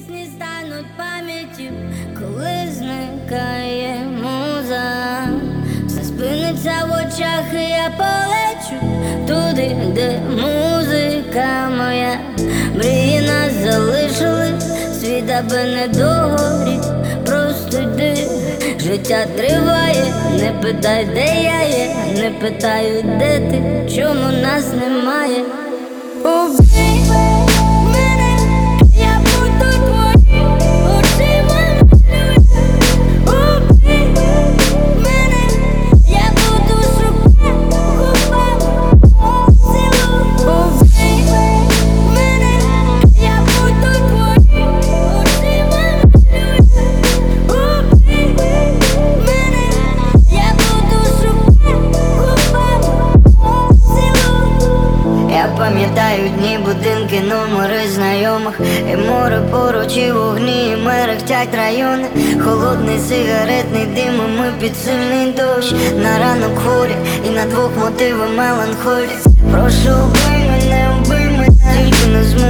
пісні стануть пам'яттю, коли зникає муза. Все спиниться в очах, і я полечу туди, де музика моя. Мрії нас залишили, світ аби не догоріть. Просто йди, життя триває. Не питай, де я є, не питаю, де ти, чому нас немає. Убий мене, я буду твоїм очима малюю. Убий мене, я буду шукати губами поцілунок. Убий мене, я буду твоїм очима малюю. Убий мене, я буду шукати губами поцілунок. Я пам'ятаю дні, будинки, номери знайомих, і море поруч, і вогні, і мерехтять райони. Холодний сигаретний дим, і ми під сильний дощ. На ранок хворі, і на двох мотиви меланхолії. Прошу, убий мене, тільки не зможу.